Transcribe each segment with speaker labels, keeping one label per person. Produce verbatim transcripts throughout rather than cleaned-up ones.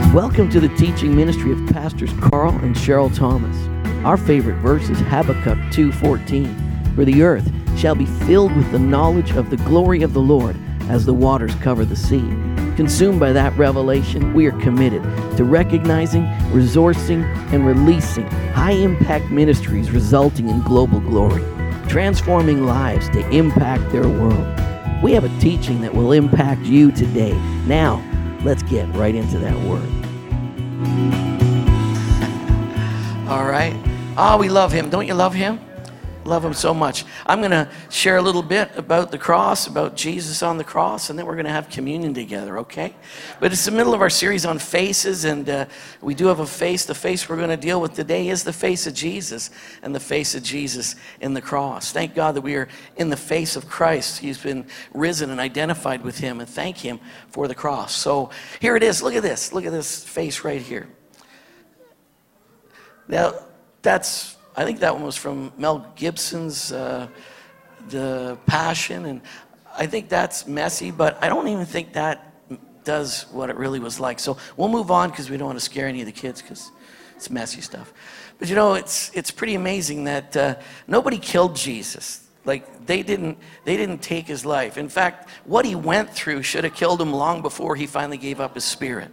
Speaker 1: Welcome to the teaching ministry of Pastors Carl and Cheryl Thomas. Our favorite verse is Habakkuk two fourteen. For the earth shall be filled with the knowledge of the glory of the Lord as the waters cover the sea. Consumed by that revelation, we are committed to recognizing, resourcing, and releasing high-impact ministries resulting in global glory, transforming lives to impact their world. We have a teaching that will impact you today. Now, let's get right into that word.
Speaker 2: All right. Oh, we love him. Don't you love him? Love him so much. I'm going to share a little bit about the cross, about Jesus on the cross, and then we're going to have communion together, okay? But it's the middle of our series on faces, and uh, we do have a face. The face we're going to deal with today is the face of Jesus, and the face of Jesus in the cross. Thank God that we are in the face of Christ. He's been risen and identified with him, and thank him for the cross. So here it is. Look at this. Look at this face right here. Now, that's... I think that one was from Mel Gibson's uh, The Passion, and I think that's messy, but I don't even think that does what it really was like. So we'll move on because we don't want to scare any of the kids because it's messy stuff. But you know, it's it's pretty amazing that uh, nobody killed Jesus. Like they didn't they didn't take his life. In fact, what he went through should have killed him long before he finally gave up his spirit.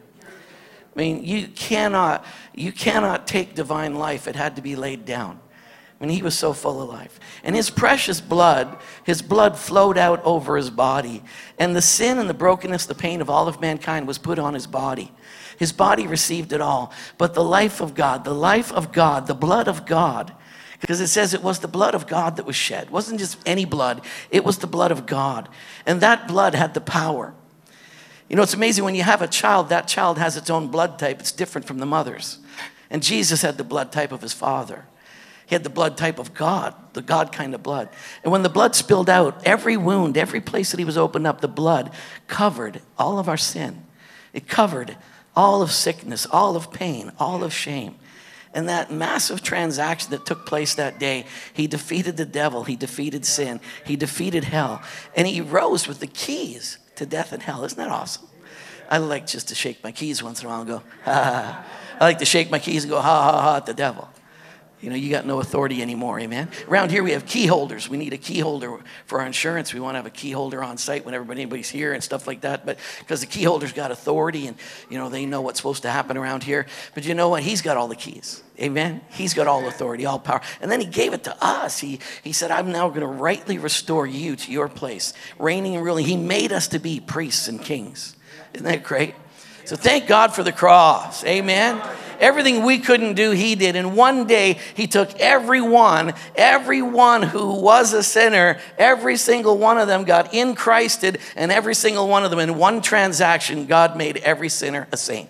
Speaker 2: I mean, you cannot, you cannot take divine life. It had to be laid down. I mean, he was so full of life. And his precious blood, his blood flowed out over his body. And the sin and the brokenness, the pain of all of mankind was put on his body. His body received it all. But the life of God, the life of God, the blood of God, because it says it was the blood of God that was shed. It wasn't just any blood. It was the blood of God. And that blood had the power. You know, it's amazing when you have a child, that child has its own blood type. It's different from the mother's. And Jesus had the blood type of his father. He had the blood type of God, the God kind of blood. And when the blood spilled out, every wound, every place that he was opened up, the blood covered all of our sin. It covered all of sickness, all of pain, all of shame. And that massive transaction that took place that day, he defeated the devil, he defeated sin, he defeated hell, and he rose with the keys to death and hell. Isn't that awesome? I like just to shake my keys once in a while and go, ha, ha, ha. I like to shake my keys and go, ha, ha, ha, at the devil. You know, you got no authority anymore, amen? Around here we have key holders. We need a key holder for our insurance. We want to have a key holder on site whenever anybody's here and stuff like that. But because the key holder's got authority and, you know, they know what's supposed to happen around here. But you know what? He's got all the keys, amen? He's got all authority, all power. And then he gave it to us. He, he said, I'm now going to rightly restore you to your place, reigning and ruling. He made us to be priests and kings. Isn't that great? So thank God for the cross, amen? Everything we couldn't do, he did. And one day, he took everyone, everyone who was a sinner, every single one of them got in Christed, and every single one of them in one transaction, God made every sinner a saint.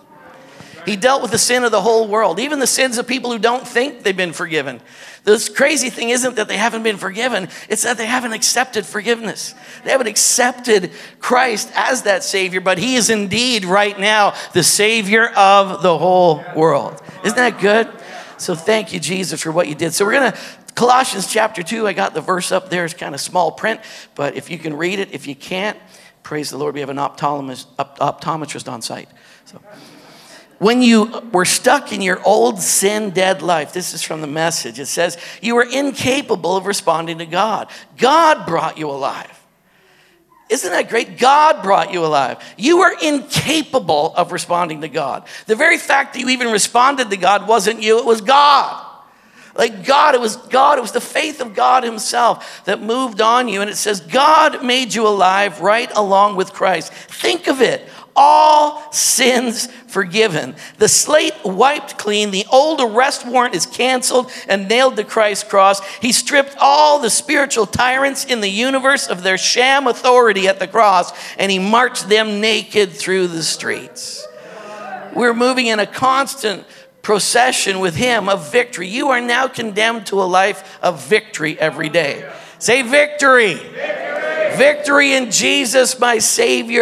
Speaker 2: He dealt with the sin of the whole world, even the sins of people who don't think they've been forgiven. This crazy thing isn't that they haven't been forgiven, it's that they haven't accepted forgiveness. They haven't accepted Christ as that Savior, but he is indeed right now the Savior of the whole world. Isn't that good? So thank you, Jesus, for what you did. So we're going to, Colossians chapter two, I got the verse up there. It's kind of small print, but if you can read it, if you can't, praise the Lord, we have an optometrist, optometrist on site. So. When you were stuck in your old sin-dead life, this is from the Message, it says, you were incapable of responding to God. God brought you alive. Isn't that great? God brought you alive. You were incapable of responding to God. The very fact that you even responded to God wasn't you, it was God. Like God, it was God, it was the faith of God himself that moved on you. And it says, God made you alive right along with Christ. Think of it. All sins forgiven. The slate wiped clean. The old arrest warrant is canceled and nailed to Christ's cross. He stripped all the spiritual tyrants in the universe of their sham authority at the cross, and he marched them naked through the streets. We're moving in a constant procession with him of victory. You are now condemned to a life of victory every day. Say victory. Victory. Victory in Jesus, my Savior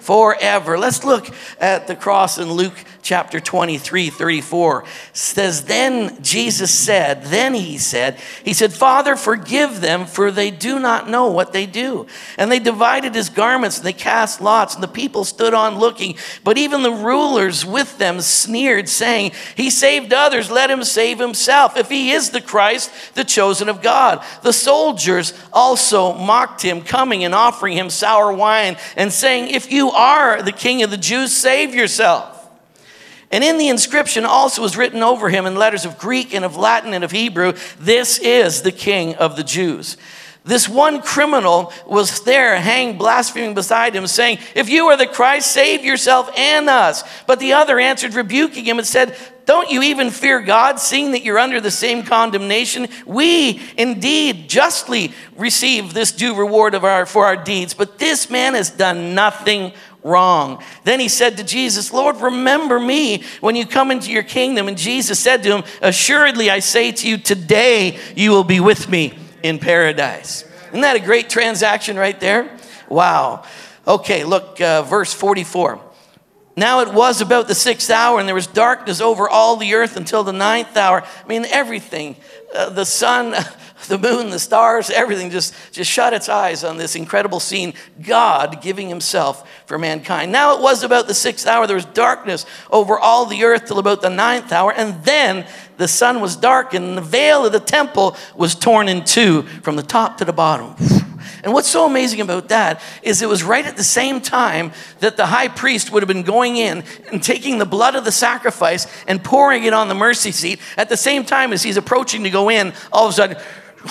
Speaker 2: forever. Let's look at the cross in Luke chapter twenty-three, thirty-four. It says, then Jesus said, then he said, he said, Father, forgive them, for they do not know what they do. And they divided his garments, and they cast lots, and the people stood on looking. But even the rulers with them sneered, saying, he saved others, let him save himself, if he is the Christ, the chosen of God. The soldiers also mocked him, coming and offering him sour wine, and saying, if you are the King of the Jews, save yourself. And in the inscription also was written over him in letters of Greek and of Latin and of Hebrew, this is the King of the Jews. This one criminal was there hanged, blaspheming beside him, saying, if you are the Christ, save yourself and us. But the other answered, rebuking him, and said, don't you even fear God, seeing that you're under the same condemnation? We indeed justly receive this due reward of our for our deeds, but this man has done nothing wrong. Then he said to Jesus, Lord, remember me when you come into your kingdom. And Jesus said to him, assuredly I say to you, today you will be with me in paradise. Isn't that a great transaction right there? Wow. Okay, look, uh, verse forty-four. Now it was about the sixth hour, and there was darkness over all the earth until the ninth hour. I mean, everything, uh, the sun, the moon, the stars, everything just, just shut its eyes on this incredible scene. God giving himself for mankind. Now it was about the sixth hour. There was darkness over all the earth till about the ninth hour. And then the sun was darkened, and the veil of the temple was torn in two from the top to the bottom. And what's so amazing about that is it was right at the same time that the high priest would have been going in and taking the blood of the sacrifice and pouring it on the mercy seat. At the same time as he's approaching to go in, all of a sudden,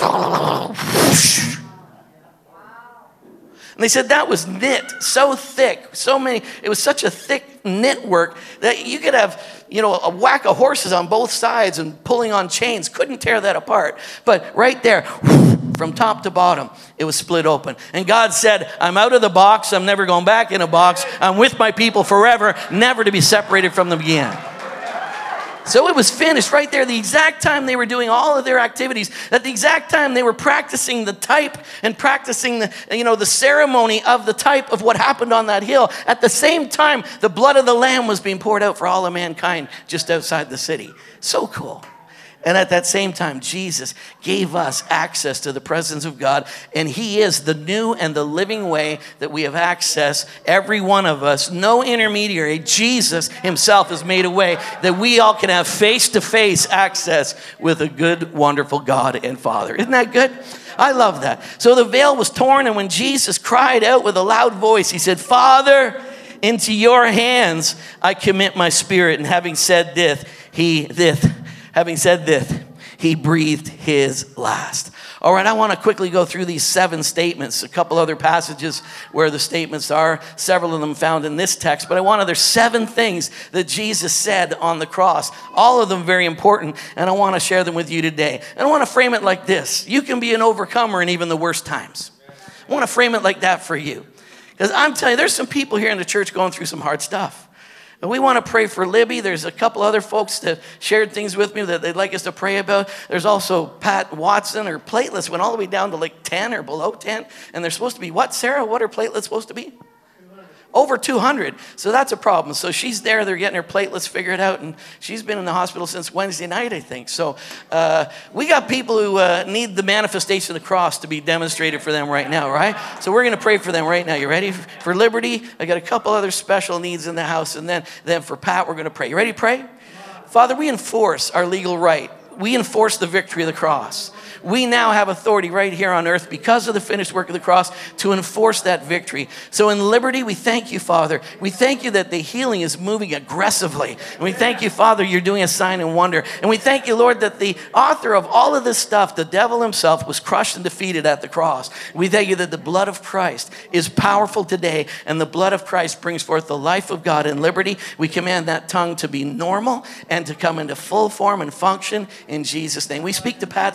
Speaker 2: and they said that was knit so thick, so many, it was such a thick knit work that you could have, you know, a whack of horses on both sides and pulling on chains, couldn't tear that apart. But right there, from top to bottom, it was split open. And God said, I'm out of the box, I'm never going back in a box, I'm with my people forever, never to be separated from them again. So it was finished right there, the exact time they were doing all of their activities, at the exact time they were practicing the type and practicing the, you know, the ceremony of the type of what happened on that hill. At the same time, the blood of the Lamb was being poured out for all of mankind just outside the city. So cool. And at that same time, Jesus gave us access to the presence of God. And he is the new and the living way that we have access, every one of us. No intermediary. Jesus himself has made a way that we all can have face-to-face access with a good, wonderful God and Father. Isn't that good? I love that. So the veil was torn, and when Jesus cried out with a loud voice, he said, Father, into your hands I commit my spirit. And having said this, he this. Having said this, he breathed his last. All right, I want to quickly go through these seven statements, a couple other passages where the statements are, several of them found in this text, but I want to, there's seven things that Jesus said on the cross, all of them very important, and I want to share them with you today. And I want to frame it like this. You can be an overcomer in even the worst times. I want to frame it like that for you. Because I'm telling you, there's some people here in the church going through some hard stuff. And we want to pray for Libby. There's a couple other folks that shared things with me that they'd like us to pray about. There's also Pat Watson. Her platelets went all the way down to like ten or below ten. And they're supposed to be what, Sarah? What are platelets supposed to be? Over two hundred. So that's a problem. So she's there. They're getting her platelets figured out. And she's been in the hospital since Wednesday night, I think. So uh, we got people who uh, need the manifestation of the cross to be demonstrated for them right now, right? So we're going to pray for them right now. You ready? For Liberty, I got a couple other special needs in the house. And then, then for Pat, we're going to pray. You ready to pray? Father, we enforce our legal right. We enforce the victory of the cross. We now have authority right here on earth because of the finished work of the cross to enforce that victory. So in Liberty, we thank you, Father. We thank you that the healing is moving aggressively. And we thank you, Father, you're doing a sign and wonder. And we thank you, Lord, that the author of all of this stuff, the devil himself, was crushed and defeated at the cross. We thank you that the blood of Christ is powerful today, and the blood of Christ brings forth the life of God in Liberty. We command that tongue to be normal and to come into full form and function in Jesus' name. We speak to Pat's platelets.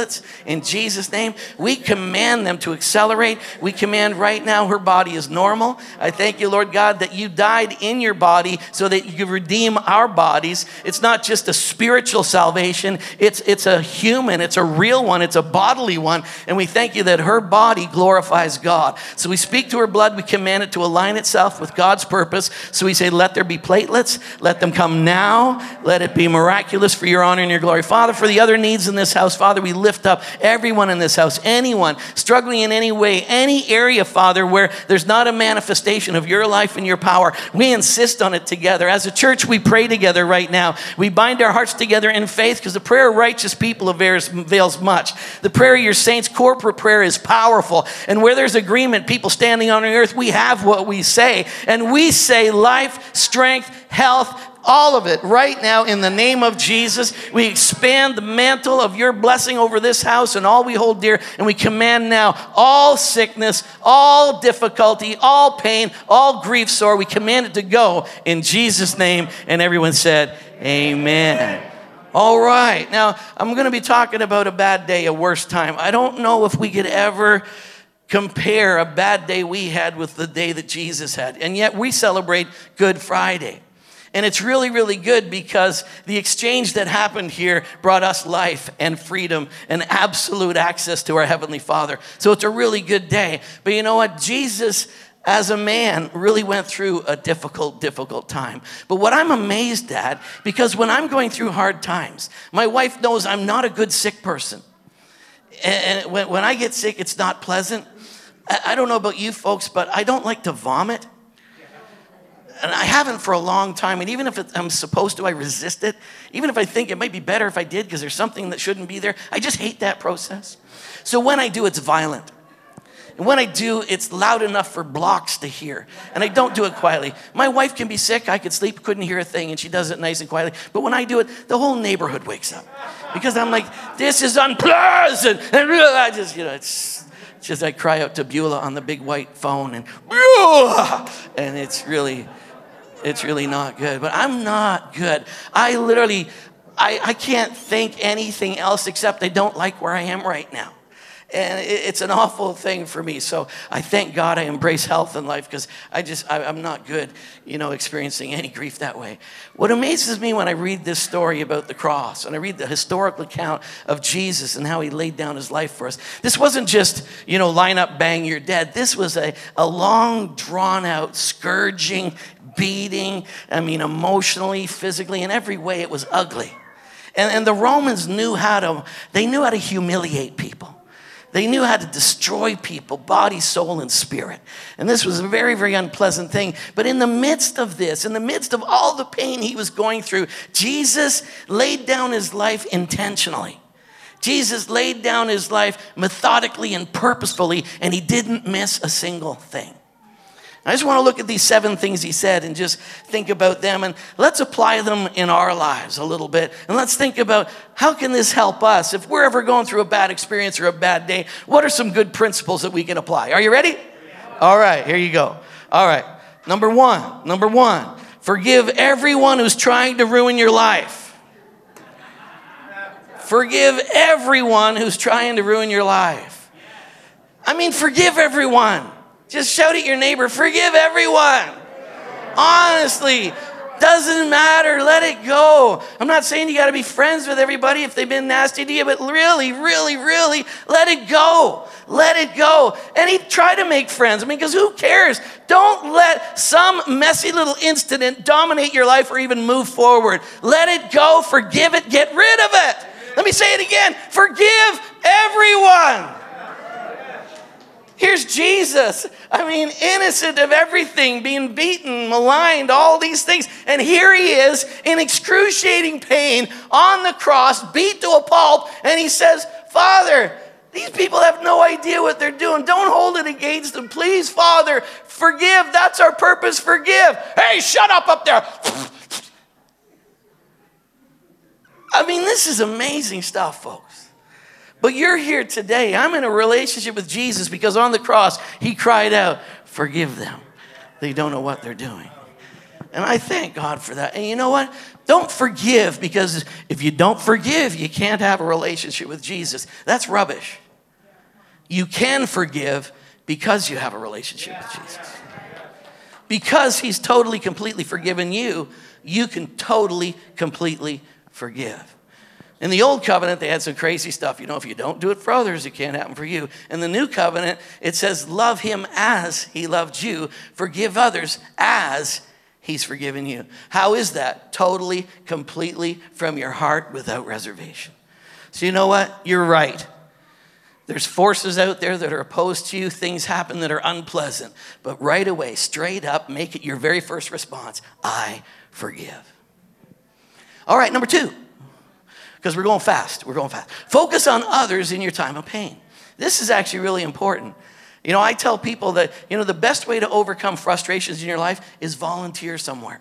Speaker 2: platelets in Jesus' name. We command them to accelerate. We command right now her body is normal. I thank you, Lord God, that you died in your body so that you could redeem our bodies. It's not just a spiritual salvation. It's, it's a human. It's a real one. It's a bodily one. And we thank you that her body glorifies God. So we speak to her blood. We command it to align itself with God's purpose. So we say, let there be platelets. Let them come now. Let it be miraculous for your honor and your glory. Father, for the other needs in this house, Father, we lift up everyone in this house, anyone struggling in any way, any area, Father, where there's not a manifestation of your life and your power. We insist on it together. As a church, we pray together right now. We bind our hearts together in faith because the prayer of righteous people avails, avails much. The prayer of your saints, corporate prayer, is powerful. And where there's agreement, people standing on the earth, we have what we say. And we say life, strength, health, all of it right now in the name of Jesus. We expand the mantle of your blessing over this house and all we hold dear. And we command now all sickness, all difficulty, all pain, all grief sore. We command it to go in Jesus' name. And everyone said, amen. All right. Now, I'm going to be talking about a bad day, a worse time. I don't know if we could ever compare a bad day we had with the day that Jesus had. And yet we celebrate Good Friday. And it's really, really good because the exchange that happened here brought us life and freedom and absolute access to our Heavenly Father. So it's a really good day. But you know what? Jesus, as a man, really went through a difficult, difficult time. But what I'm amazed at, because when I'm going through hard times, my wife knows I'm not a good sick person. And when, when I get sick, it's not pleasant. I don't know about you folks, but I don't like to vomit. And I haven't for a long time. And even if it, I'm supposed to, I resist it. Even if I think it might be better if I did because there's something that shouldn't be there. I just hate that process. So when I do, it's violent. And when I do, it's loud enough for blocks to hear. And I don't do it quietly. My wife can be sick. I could sleep, couldn't hear a thing. And she does it nice and quietly. But when I do it, the whole neighborhood wakes up. Because I'm like, this is unpleasant. And I just, you know, it's... just I cry out to Beulah on the big white phone, and Beulah! And it's really, it's really not good. But I'm not good. I literally, I, I can't think anything else except I don't like where I am right now. And it's an awful thing for me. So I thank God I embrace health and life because I just, I, I'm not good, you know, experiencing any grief that way. What amazes me when I read this story about the cross and I read the historical account of Jesus and how he laid down his life for us. This wasn't just, you know, line up, bang, you're dead. This was a, a long, drawn out, scourging, beating. I mean, emotionally, physically, in every way, it was ugly. And, and the Romans knew how to, they knew how to humiliate people. They knew how to destroy people, body, soul, and spirit. And this was a very, very unpleasant thing. But in the midst of this, in the midst of all the pain he was going through, Jesus laid down his life intentionally. Jesus laid down his life methodically and purposefully, and he didn't miss a single thing. I just want to look at these seven things he said and just think about them. And let's apply them in our lives a little bit. And let's think about how can this help us? If we're ever going through a bad experience or a bad day, what are some good principles that we can apply? Are you ready? All right, here you go. All right, number one, number one, forgive everyone who's trying to ruin your life. Forgive everyone who's trying to ruin your life. I mean, forgive everyone. Just shout at your neighbor, forgive everyone. Honestly, doesn't matter. Let it go. I'm not saying you got to be friends with everybody if they've been nasty to you, but really, really, really, let it go. Let it go. And he tried to make friends. I mean, because who cares? Don't let some messy little incident dominate your life or even move forward. Let it go. Forgive it. Get rid of it. Let me say it again. Forgive everyone. Here's Jesus, I mean, innocent of everything, being beaten, maligned, all these things. And here he is in excruciating pain on the cross, beat to a pulp. And he says, Father, these people have no idea what they're doing. Don't hold it against them. Please, Father, forgive. That's our purpose, forgive. Hey, shut up up there. I mean, this is amazing stuff, folks. But you're here today. I'm in a relationship with Jesus because on the cross, he cried out, forgive them. They don't know what they're doing. And I thank God for that. And you know what? Don't forgive, because if you don't forgive, you can't have a relationship with Jesus. That's rubbish. You can forgive because you have a relationship with Jesus. Because he's totally, completely forgiven you, you can totally, completely forgive. In the old covenant, they had some crazy stuff. You know, if you don't do it for others, it can't happen for you. In the new covenant, it says, love him as he loved you. Forgive others as he's forgiven you. How is that? Totally, completely from your heart without reservation. So you know what? You're right. There's forces out there that are opposed to you. Things happen that are unpleasant. But right away, straight up, make it your very first response. I forgive. All right, number two. Because we're going fast. We're going fast. Focus on others in your time of pain. This is actually really important. You know, I tell people that, you know, the best way to overcome frustrations in your life is volunteer somewhere.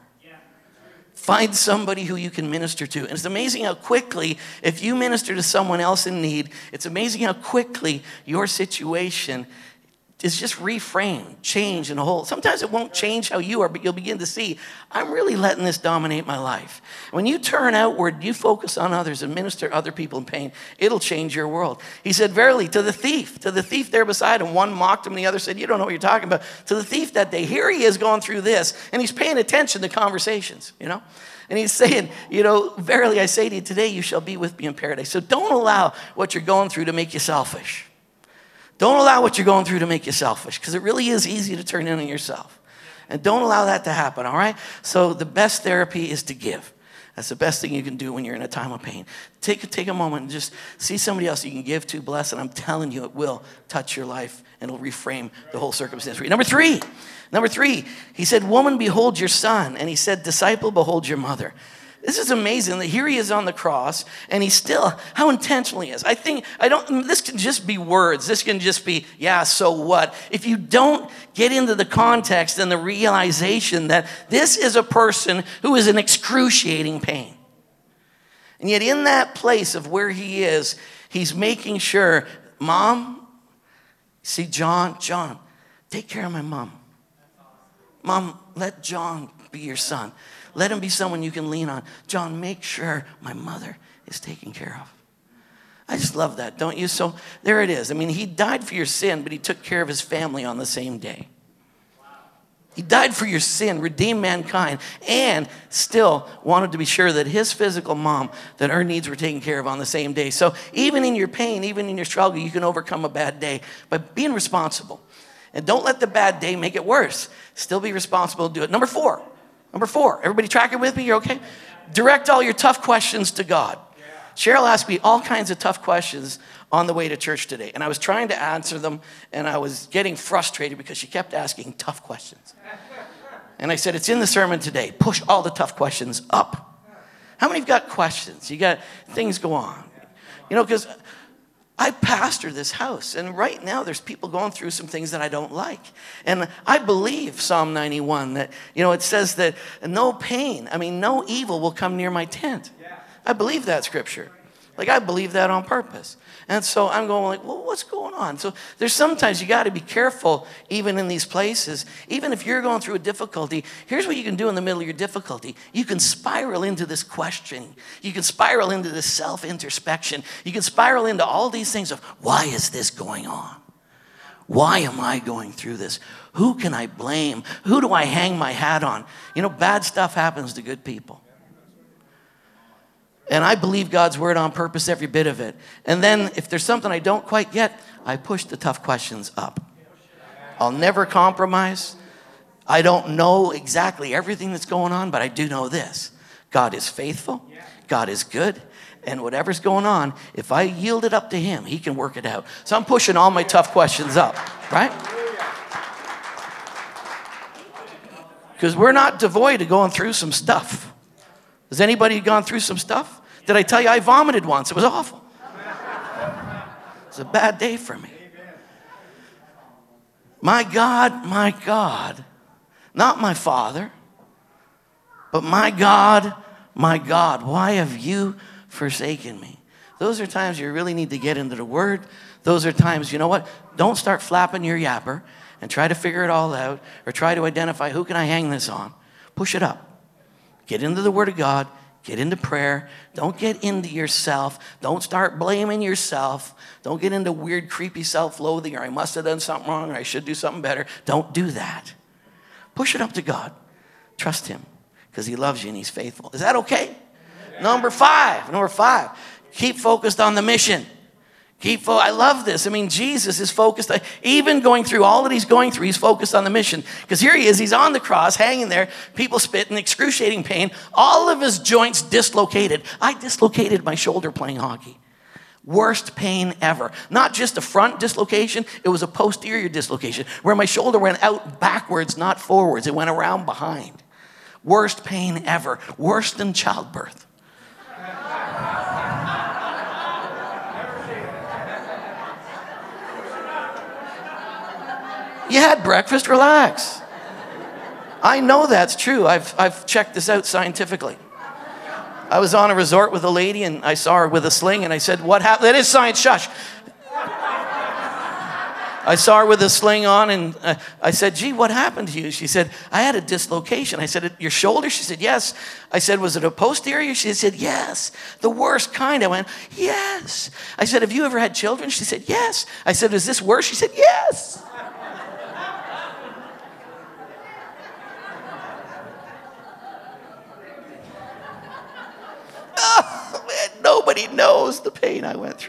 Speaker 2: Find somebody who you can minister to. And it's amazing how quickly, if you minister to someone else in need, it's amazing how quickly your situation is just reframed, change in a whole. Sometimes it won't change how you are, but you'll begin to see, I'm really letting this dominate my life. When you turn outward, you focus on others and minister to other people in pain, it'll change your world. He said, verily, to the thief, to the thief there beside him, one mocked him and the other said, you don't know what you're talking about. To the thief that day, here he is going through this, and he's paying attention to conversations, you know? And he's saying, you know, verily I say to you, today you shall be with me in paradise. So don't allow what you're going through to make you selfish. Don't allow what you're going through to make you selfish, because it really is easy to turn in on yourself. And don't allow that to happen, all right? So the best therapy is to give. That's the best thing you can do when you're in a time of pain. Take, take a moment and just see somebody else you can give to, bless, and I'm telling you, it will touch your life and it'll reframe the whole circumstance for you. Number three, number three, he said, woman, behold your son. And he said, disciple, behold your mother. This is amazing that here he is on the cross, and he's still, how intentional he is. I think, I don't, this can just be words. This can just be, yeah, so what? If you don't get into the context and the realization that this is a person who is in excruciating pain. And yet in that place of where he is, he's making sure, Mom, see John, John, take care of my mom. Mom, let John be your son. Let him be someone you can lean on. John, make sure my mother is taken care of. I just love that, don't you? So there it is. I mean, he died for your sin, but he took care of his family on the same day. He died for your sin, redeemed mankind, and still wanted to be sure that his physical mom, that her needs were taken care of on the same day. So even in your pain, even in your struggle, you can overcome a bad day by being responsible. And don't let the bad day make it worse. Still be responsible to do it. Number four. Number four, everybody tracking with me? You're okay? Direct all your tough questions to God. Cheryl asked me all kinds of tough questions on the way to church today. And I was trying to answer them, and I was getting frustrated because she kept asking tough questions. And I said, it's in the sermon today. Push all the tough questions up. How many of you got questions? You got things go on. You know, because I pastor this house, and right now there's people going through some things that I don't like. And I believe Psalm ninety-one that, you know, it says that no pain, I mean, no evil will come near my tent. I believe that scripture. Like, I believe that on purpose. And so I'm going like, well, what's going on? So there's sometimes you got to be careful even in these places. Even if you're going through a difficulty, here's what you can do in the middle of your difficulty. You can spiral into this questioning. You can spiral into this self-introspection. You can spiral into all these things of, why is this going on? Why am I going through this? Who can I blame? Who do I hang my hat on? You know, bad stuff happens to good people. And I believe God's word on purpose, every bit of it. And then if there's something I don't quite get, I push the tough questions up. I'll never compromise. I don't know exactly everything that's going on, but I do know this. God is faithful. God is good. And whatever's going on, if I yield it up to him, he can work it out. So I'm pushing all my tough questions up, right? Because we're not devoid of going through some stuff. Has anybody gone through some stuff? Did I tell you I vomited once? It was awful. It was a bad day for me. My God, my God, not my Father, but my God, my God, why have you forsaken me? Those are times you really need to get into the Word. Those are times, you know what? Don't start flapping your yapper and try to figure it all out or try to identify who can I hang this on. Push it up. Get into the Word of God. Get into prayer. Don't get into yourself. Don't start blaming yourself. Don't get into weird, creepy self-loathing, or I must have done something wrong, or I should do something better. Don't do that. Push it up to God. Trust him, because he loves you and he's faithful. Is that okay? Yeah. Number five. Number five. Keep focused on the mission. Keep fo- I love this. I mean, Jesus is focused. Even going through all that he's going through, he's focused on the mission. Because here he is. He's on the cross, hanging there. People spit in excruciating pain. All of his joints dislocated. I dislocated my shoulder playing hockey. Worst pain ever. Not just a front dislocation. It was a posterior dislocation where my shoulder went out backwards, not forwards. It went around behind. Worst pain ever. Worse than childbirth. You had breakfast, relax. I know that's true. I've, I've checked this out scientifically. I was on a resort with a lady and I saw her with a sling and I said, what happened? That is science, shush. I saw her with a sling on and uh, I said, gee, what happened to you? She said, I had a dislocation. I said, your shoulder? She said, yes. I said, was it a posterior? She said, yes. The worst kind. I went, yes. I said, have you ever had children? She said, yes. I said, is this worse? She said, yes. Oh, man, nobody knows the pain I went through.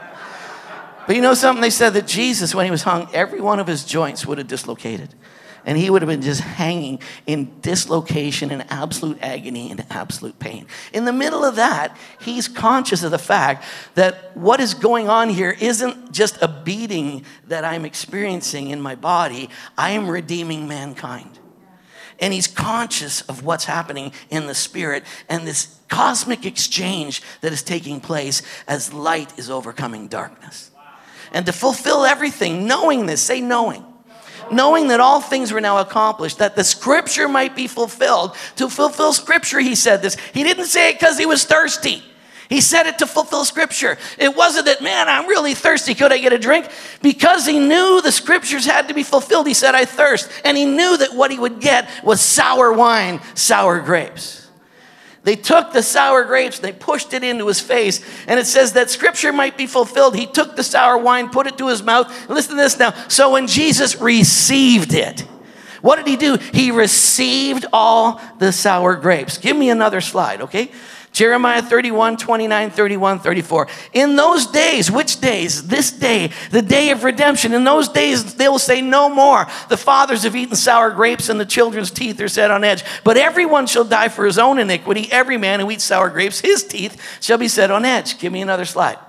Speaker 2: But you know something? They said that Jesus, when he was hung, every one of his joints would have dislocated. And he would have been just hanging in dislocation and absolute agony and absolute pain. In the middle of that, he's conscious of the fact that what is going on here isn't just a beating that I'm experiencing in my body. I am redeeming mankind. And he's conscious of what's happening in the spirit and this cosmic exchange that is taking place as light is overcoming darkness. And to fulfill everything, knowing this, say knowing. Knowing that all things were now accomplished, that the scripture might be fulfilled. To fulfill scripture, he said this. He didn't say it because he was thirsty. He said it to fulfill scripture. It wasn't that, man, I'm really thirsty. Could I get a drink? Because he knew the scriptures had to be fulfilled. He said, I thirst. And he knew that what he would get was sour wine, sour grapes. They took the sour grapes, they pushed it into his face, and it says that scripture might be fulfilled. He took the sour wine, put it to his mouth. Listen to this now. So when Jesus received it, what did he do? He received all the sour grapes. Give me another slide, okay? Jeremiah thirty-one, twenty-nine, thirty-one, thirty-four. In those days, which days? This day, the day of redemption. In those days, they will say no more. The fathers have eaten sour grapes and the children's teeth are set on edge. But everyone shall die for his own iniquity. Every man who eats sour grapes, his teeth shall be set on edge. Give me another slide.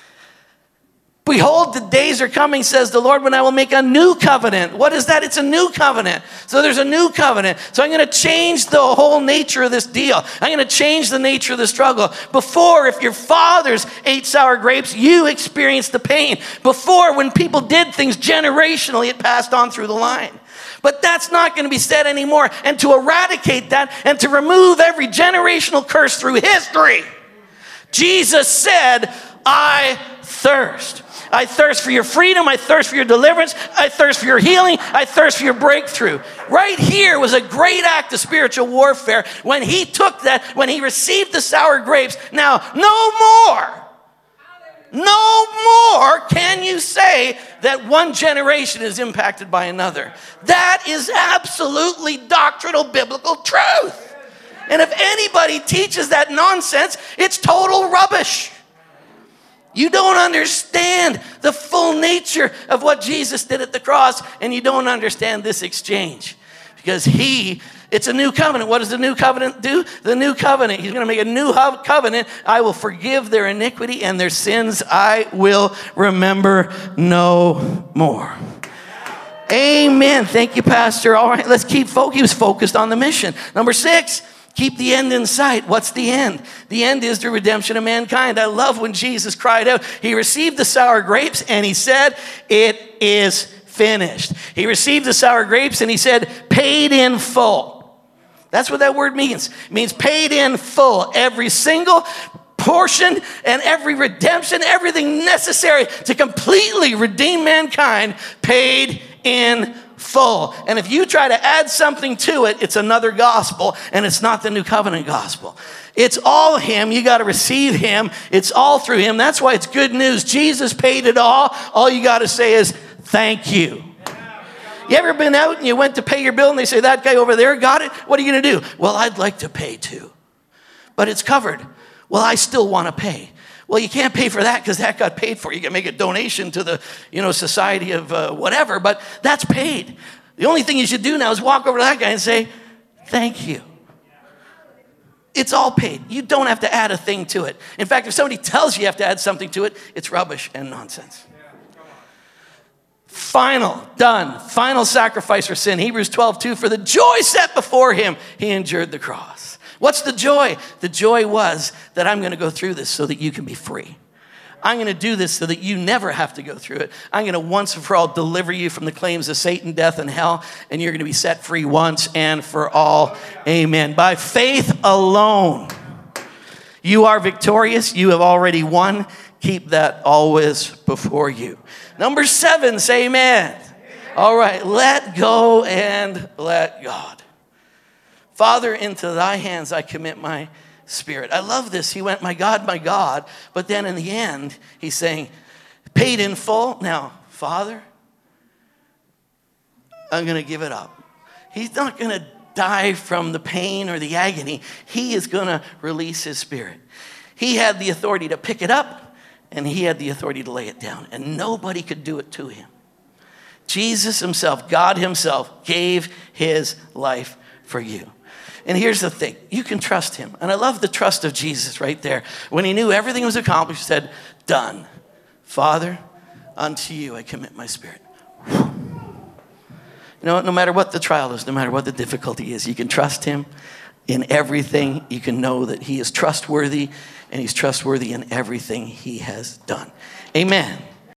Speaker 2: Behold, the days are coming, says the Lord, when I will make a new covenant. What is that? It's a new covenant. So there's a new covenant. So I'm going to change the whole nature of this deal. I'm going to change the nature of the struggle. Before, if your fathers ate sour grapes, you experienced the pain. Before, when people did things generationally, it passed on through the line. But that's not going to be said anymore. And to eradicate that and to remove every generational curse through history, Jesus said, I thirst. I thirst for your freedom. I thirst for your deliverance. I thirst for your healing. I thirst for your breakthrough. Right here was a great act of spiritual warfare when he took that, when he received the sour grapes. Now, no more, no more can you say that one generation is impacted by another. That is absolutely doctrinal biblical truth. And if anybody teaches that nonsense, it's total rubbish. You don't understand the full nature of what Jesus did at the cross, and you don't understand this exchange. Because he, it's a new covenant. What does the new covenant do? The new covenant, he's going to make a new covenant. I will forgive their iniquity and their sins I will remember no more. Amen. Thank you, Pastor. All right, let's keep focused. He was focused on the mission. Number six. Keep the end in sight. What's the end? The end is the redemption of mankind. I love when Jesus cried out. He received the sour grapes and he said, it is finished. He received the sour grapes and he said, paid in full. That's what that word means. It means paid in full. Every single portion and every redemption, everything necessary to completely redeem mankind, paid in full. And if you try to add something to it, it's another gospel, and it's not the new covenant gospel. It's all him. You got to receive him. It's all through him. That's why it's good news. Jesus paid it all. All you got to say is, thank you. You ever been out and you went to pay your bill and they say, that guy over there got it? What are you going to do? Well, I'd like to pay too. But it's covered. Well, I still want to pay. Well, you can't pay for that because that got paid for. You can make a donation to the, you know, society of uh, whatever, but that's paid. The only thing you should do now is walk over to that guy and say, thank you. It's all paid. You don't have to add a thing to it. In fact, if somebody tells you you have to add something to it, it's rubbish and nonsense. Final, done, final sacrifice for sin. Hebrews twelve two, for the joy set before him, he endured the cross. What's the joy? The joy was that I'm going to go through this so that you can be free. I'm going to do this so that you never have to go through it. I'm going to once and for all deliver you from the claims of Satan, death, and hell, and you're going to be set free once and for all. Amen. By faith alone, you are victorious. You have already won. Keep that always before you. Number seven, say amen. Amen. All right, let go and let God. Father, into thy hands I commit my spirit. I love this. He went, my God, my God. But then in the end, he's saying, paid in full. Now, Father, I'm going to give it up. He's not going to die from the pain or the agony. He is going to release his spirit. He had the authority to pick it up, and he had the authority to lay it down. And nobody could do it to him. Jesus himself, God himself, gave his life for you. And here's the thing. You can trust him. And I love the trust of Jesus right there. When he knew everything was accomplished, he said, done. Father, unto you I commit my spirit. You know, no matter what the trial is, no matter what the difficulty is, you can trust him in everything. You can know that he is trustworthy, and he's trustworthy in everything he has done. Amen.